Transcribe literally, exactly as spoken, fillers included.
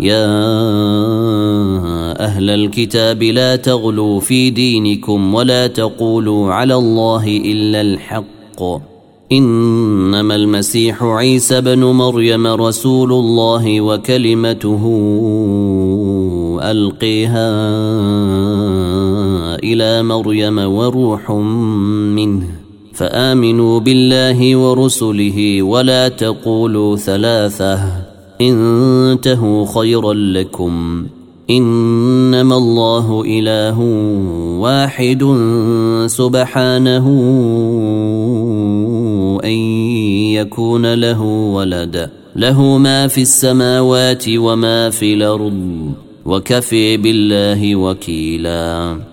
يا أهل الكتاب لا تغلوا في دينكم ولا تقولوا على الله إلا الحق إنما المسيح عيسى بن مريم رسول الله وكلمته ألقيها إلى مريم وروح منه فآمنوا بالله ورسله ولا تقولوا ثلاثة انتهوا خيرا لكم إنما الله إله واحد سبحانه أن يكون له ولد له ما في السماوات وما في الأرض وكفي بالله وكيلا.